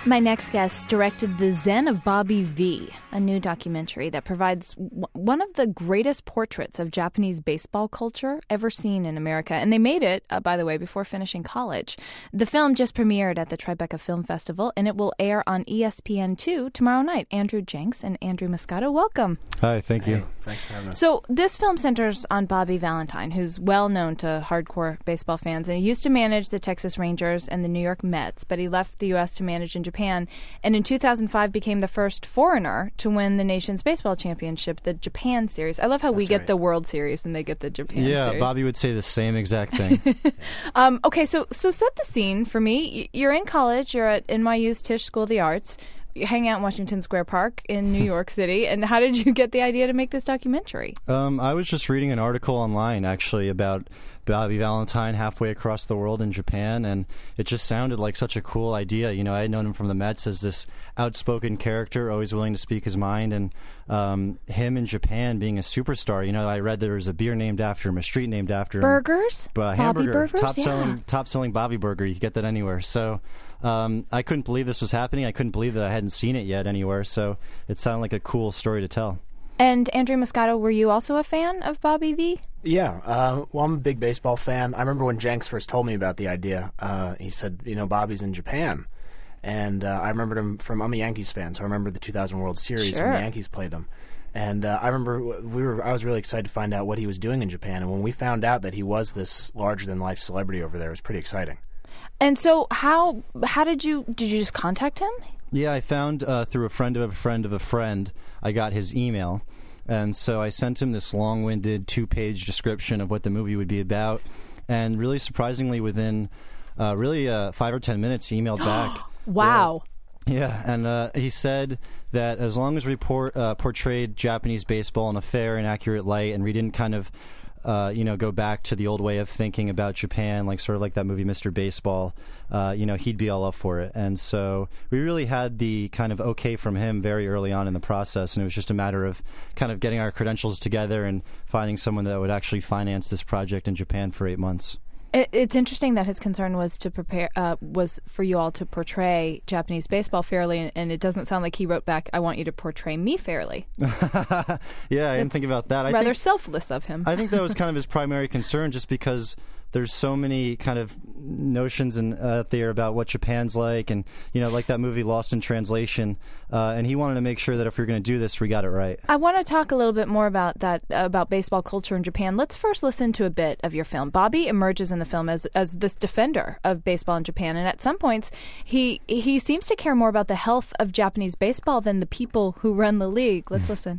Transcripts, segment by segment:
My next guest directed The Zen of Bobby V, a new documentary that provides one of the greatest portraits of Japanese baseball culture ever seen in America. And they made it, by the way, before finishing college. The film just premiered at the Tribeca Film Festival, and it will air on ESPN2 tomorrow night. Andrew Jenks and Andrew Moscato, welcome. Hi, thank you. Hey, thanks for having us. So this film centers on Bobby Valentine, who's well known to hardcore baseball fans. And he used to manage the Texas Rangers and the New York Mets, but he left the U.S. to manage in Japan, and in 2005 became the first foreigner to win the nation's baseball championship, the Japan Series. I love how we get the World Series and they get the Japan Series. Yeah, Bobby would say the same exact thing. Okay, so set the scene for me. You're in college. You're at NYU's Tisch School of the Arts. You hang out in Washington Square Park in New York City. And how did you get the idea to make this documentary? I was just reading an article online, actually, about Bobby Valentine halfway across the world in Japan, and it just sounded like such a cool idea. You know, I had known him from the Mets as this outspoken character, always willing to speak his mind, and him in Japan being a superstar. You know, I read there was a beer named after him, a street named after him. Burgers? Hamburger. Bobby Burgers? Top-selling Bobby Burger. You can get that anywhere. So I couldn't believe this was happening. I couldn't believe that I hadn't seen it yet anywhere, so it sounded like a cool story to tell. And Andrew Moscato, were you also a fan of Bobby V? Yeah, well, I'm a big baseball fan. I remember when Jenks first told me about the idea, he said, you know, Bobby's in Japan. And I remembered him from, I'm a Yankees fan, so I remember the 2000 World Series when the Yankees played them. And I remember I was really excited to find out what he was doing in Japan. And when we found out that he was this larger-than-life celebrity over there, it was pretty exciting. And so how did you just contact him? Yeah, I found through a friend of a friend of a friend, I got his email. And so I sent him this long-winded 2-page description of what the movie would be about. And really surprisingly, within 5 or 10 minutes, he emailed back. Wow. Yeah, and he said that as long as we portrayed Japanese baseball in a fair and accurate light, and we didn't kind of go back to the old way of thinking about Japan, like sort of like that movie Mr. Baseball, he'd be all up for it. And so we really had the kind of okay from him very early on in the process, and it was just a matter of kind of getting our credentials together and finding someone that would actually finance this project in Japan for 8 months. It's interesting that his concern was was for you all to portray Japanese baseball fairly, and it doesn't sound like he wrote back, "I want you to portray me fairly." Yeah, I didn't think about that. Rather selfless of him. I think that was kind of his primary concern, just because there's so many kind of notions out there about what Japan's like, and like that movie Lost in Translation, and he wanted to make sure that if we were going to do this, we got it right. I want to talk a little bit more about that, about baseball culture in Japan. Let's first listen to a bit of your film. Bobby emerges in the film as this defender of baseball in Japan, and at some points he seems to care more about the health of Japanese baseball than the people who run the league. Let's listen.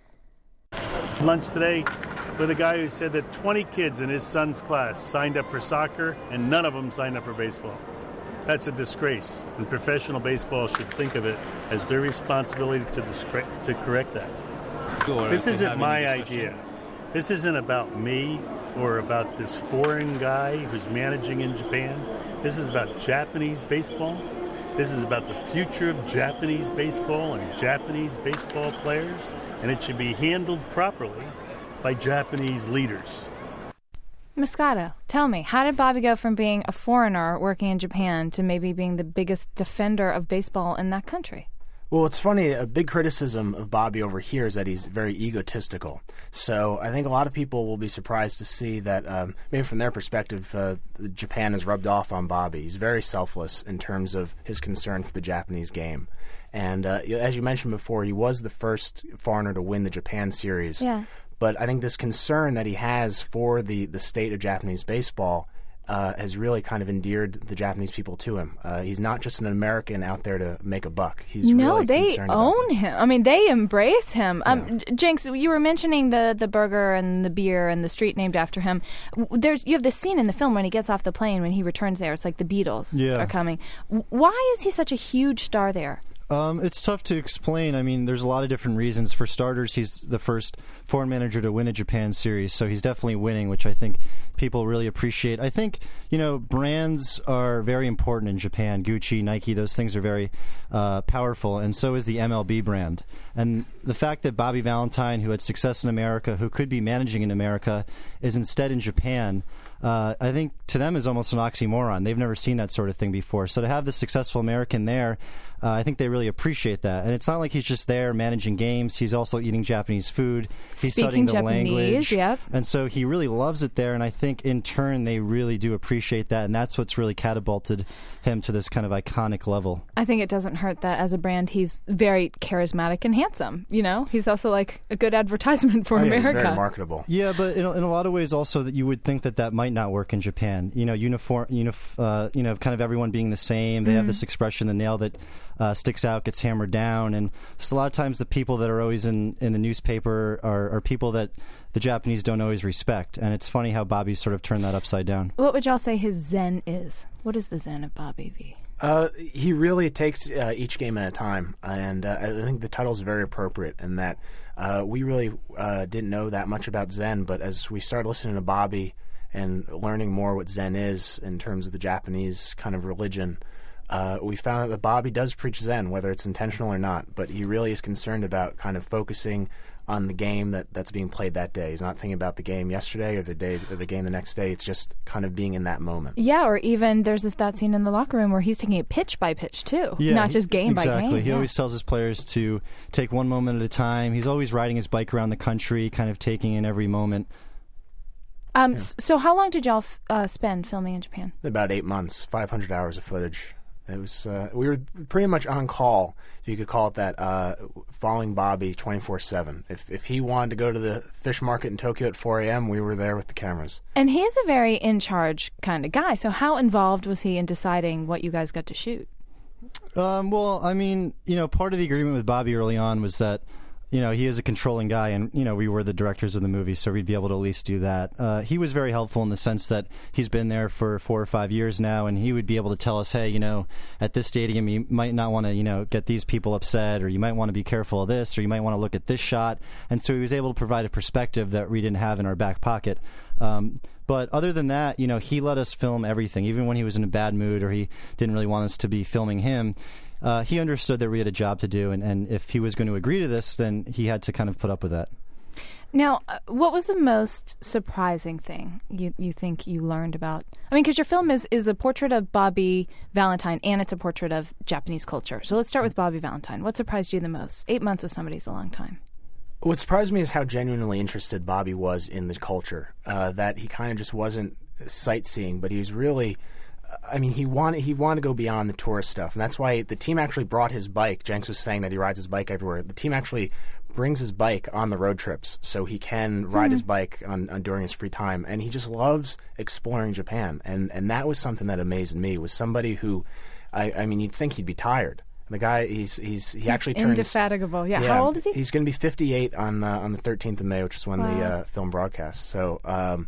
Lunch today with a guy who said that 20 kids in his son's class signed up for soccer and none of them signed up for baseball. That's a disgrace, and professional baseball should think of it as their responsibility to correct that. This isn't my idea. This isn't about me or about this foreign guy who's managing in Japan. This is about Japanese baseball. This is about the future of Japanese baseball and Japanese baseball players, and it should be handled properly by Japanese leaders. Moscato, tell me, how did Bobby go from being a foreigner working in Japan to maybe being the biggest defender of baseball in that country? Well, it's funny, a big criticism of Bobby over here is that he's very egotistical. So I think a lot of people will be surprised to see that maybe from their perspective, Japan has rubbed off on Bobby. He's very selfless in terms of his concern for the Japanese game. And as you mentioned before, he was the first foreigner to win the Japan Series. Yeah. But I think this concern that he has for the state of Japanese baseball has really kind of endeared the Japanese people to him. He's not just an American out there to make a buck. He's really they own him. I mean, they embrace him. Yeah. Jenks, you were mentioning the burger and the beer and the street named after him. You have this scene in the film when he gets off the plane, when he returns there. It's like the Beatles are coming. Why is he such a huge star there? It's tough to explain. I mean, there's a lot of different reasons. For starters, he's the first foreign manager to win a Japan Series, so he's definitely winning, which I think people really appreciate. I think, brands are very important in Japan. Gucci, Nike, those things are very powerful, and so is the MLB brand. And the fact that Bobby Valentine, who had success in America, who could be managing in America, is instead in Japan, I think to them is almost an oxymoron. They've never seen that sort of thing before. So to have the successful American there, I think they really appreciate that. And it's not like he's just there managing games. He's also eating Japanese food. He's Speaking studying the Japanese, language. yep. And so he really loves it there. And I think in turn they really do appreciate that. And that's what's really catapulted him to this kind of iconic level. I think it doesn't hurt that as a brand he's very charismatic and handsome. You know, he's also like a good advertisement for America. He's very marketable. Yeah, but in a lot of ways also that you would think that might not work in Japan. You know, kind of everyone being the same. They have this expression, the nail that sticks out gets hammered down. And just a lot of times the people that are always in the newspaper are people that the Japanese don't always respect. And it's funny how Bobby sort of turned that upside down. What would y'all say his zen is? What is the zen of Bobby V? He really takes each game at a time, and I think the title is very appropriate in that we really didn't know that much about Zen, but as we started listening to Bobby and learning more what Zen is in terms of the Japanese kind of religion, we found that Bobby does preach Zen, whether it's intentional or not, but he really is concerned about kind of focusing on the game that's being played that day. He's not thinking about the game yesterday or the game the next day. It's just kind of being in that moment. Yeah, or even there's that scene in the locker room where he's taking it pitch by pitch too, not just game by game. Exactly. He yeah. always tells his players to take one moment at a time. He's always riding his bike around the country, kind of taking in every moment. So how long did y'all spend filming in Japan? About 8 months, 500 hours of footage. It was we were pretty much on call, if you could call it that, following Bobby 24/7. If he wanted to go to the fish market in Tokyo at 4 a.m., we were there with the cameras. And he is a very in-charge kind of guy. So how involved was he in deciding what you guys got to shoot? Well, I mean, part of the agreement with Bobby early on was that he is a controlling guy, and, we were the directors of the movie, so we'd be able to at least do that. He was very helpful in the sense that he's been there for 4 or 5 years now, and he would be able to tell us, hey, at this stadium, you might not want to, get these people upset, or you might want to be careful of this, or you might want to look at this shot. And so he was able to provide a perspective that we didn't have in our back pocket. But other than that, he let us film everything, even when he was in a bad mood or he didn't really want us to be filming him. He understood that we had a job to do, and if he was going to agree to this, then he had to kind of put up with that. Now, what was the most surprising thing you think you learned about? I mean, because your film is a portrait of Bobby Valentine, and it's a portrait of Japanese culture. So let's start with Bobby Valentine. What surprised you the most? 8 months with somebody is a long time. What surprised me is how genuinely interested Bobby was in the culture, that he kind of just wasn't sightseeing, but he was really... he wanted to go beyond the tourist stuff, and that's why the team actually brought his bike. Jenks was saying that he rides his bike everywhere. The team actually brings his bike on the road trips so he can ride his bike on during his free time, and he just loves exploring Japan. And that was something that amazed me, was somebody who, you'd think he'd be tired. The guy, he actually turns indefatigable. Yeah. How old is he? He's going to be 58 on the 13th of May, which is when the film broadcasts. So on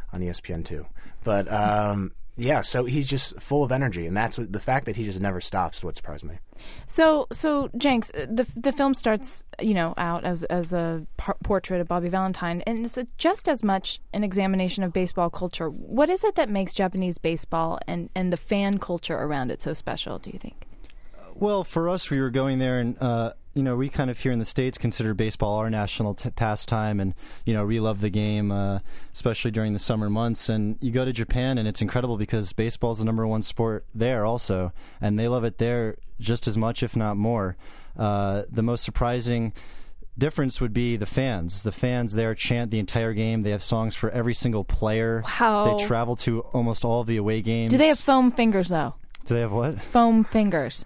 ESPN2, but. Yeah, so he's just full of energy, and that's the fact that he just never stops. What surprised me. So Jenks, the film starts, out as a portrait of Bobby Valentine, and it's just as much an examination of baseball culture. What is it that makes Japanese baseball and the fan culture around it so special, do you think? Well, for us, we were going there, and we kind of here in the States consider baseball our national pastime, and we love the game, especially during the summer months. And you go to Japan, and it's incredible because baseball is the number one sport there also, and they love it there just as much, if not more. The most surprising difference would be the fans. The fans there chant the entire game. They have songs for every single player. Wow. They travel to almost all of the away games. Do they have foam fingers, though? Do they have what? Foam fingers.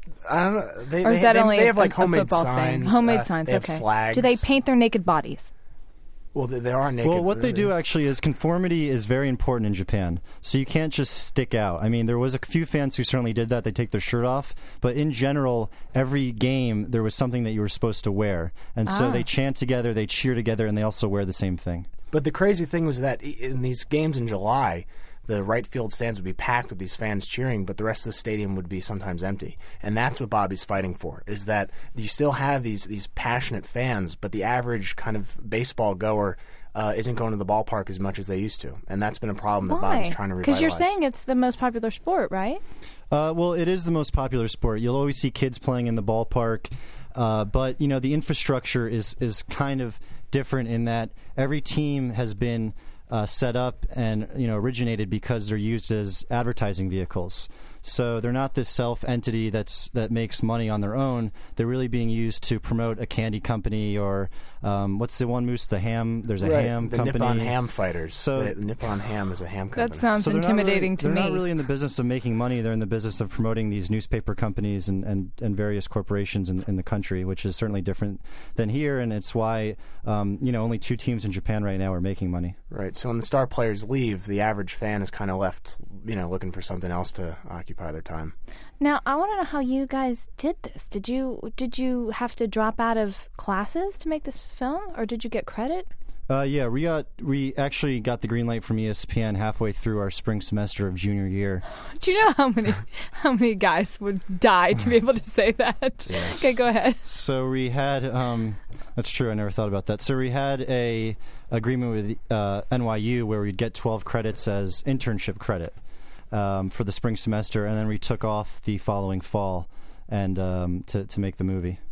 I don't know. They have like homemade signs. Homemade signs, they okay. Have flags. Do they paint their naked bodies? Well, they are naked. Well, what they do actually is conformity is very important in Japan. So you can't just stick out. I mean, there was a few fans who certainly did that. They take their shirt off. But in general, every game, there was something that you were supposed to wear. And so they chant together, they cheer together, and they also wear the same thing. But the crazy thing was that in these games in July, the right field stands would be packed with these fans cheering, but the rest of the stadium would be sometimes empty. And that's what Bobby's fighting for, is that you still have these passionate fans, but the average kind of baseball goer isn't going to the ballpark as much as they used to. And that's been a problem that Bobby's trying to revitalize. Because you're saying it's the most popular sport, right? Well, it is the most popular sport. You'll always see kids playing in the ballpark. But, the infrastructure is kind of different in that every team has been set up and originated because they're used as advertising vehicles. So they're not this self-entity that makes money on their own. They're really being used to promote a candy company or what's the one, Moose? The ham. There's a ham company. The Nippon Ham Fighters. So the Nippon Ham is a ham company. That sounds intimidating to me. They're not really in the business of making money. They're in the business of promoting these newspaper companies and various corporations in the country, which is certainly different than here. And it's why only 2 teams in Japan right now are making money. Right. So when the star players leave, the average fan is kind of left, looking for something else to occupy their time. Now, I want to know how you guys did this. Did you have to drop out of classes to make this film, or did you get credit? Yeah, we actually got the green light from ESPN halfway through our spring semester of junior year. Do you know how many guys would die to be able to say that? Yes. Okay, go ahead. So we had that's true. I never thought about that. So we had a agreement with NYU where we'd get 12 credits as internship credit for the spring semester, and then we took off the following fall and to make the movie.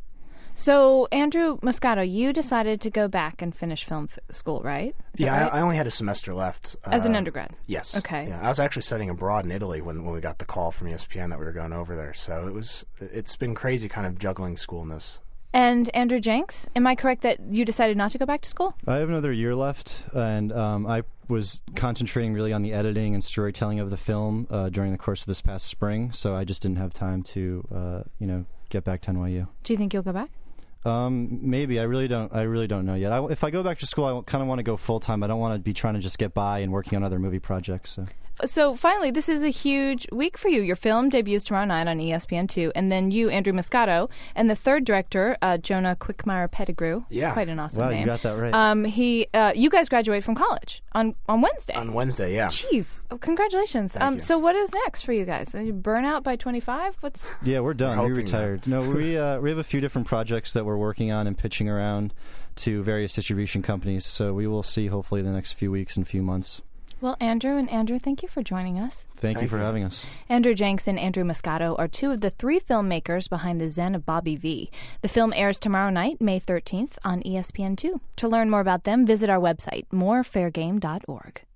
So, Andrew Moscato, you decided to go back and finish film school, right? Right? I only had a semester left. As an undergrad? Yes. Okay. Yeah, I was actually studying abroad in Italy when we got the call from ESPN that we were going over there. So it's been crazy kind of juggling school in this. And Andrew Jenks, am I correct that you decided not to go back to school? I have another year left, and I was concentrating really on the editing and storytelling of the film during the course of this past spring, so I just didn't have time to, get back to NYU. Do you think you'll go back? Maybe. I really don't know yet. If I go back to school, I kind of want to go full time. I don't want to be trying to just get by and working on other movie projects. So finally, this is a huge week for you. Your film debuts tomorrow night on ESPN2, and then you, Andrew Moscato, and the third director, Jonah Quickmeyer Pettigrew. Yeah. Quite an awesome name. Wow, you got that right. You guys graduate from college on Wednesday. On Wednesday, yeah. Jeez. Oh, congratulations. Thank you. So what is next for you guys? Are you burn out by 25? Yeah, we're done. We're We retired. No, we have a few different projects that we're working on and pitching around to various distribution companies, so we will see hopefully the next few weeks and few months. Well, Andrew, thank you for joining us. Thank you for having us. Andrew Jenks and Andrew Moscato are 2 of the 3 filmmakers behind The Zen of Bobby V. The film airs tomorrow night, May 13th, on ESPN2. To learn more about them, visit our website, morefairgame.org.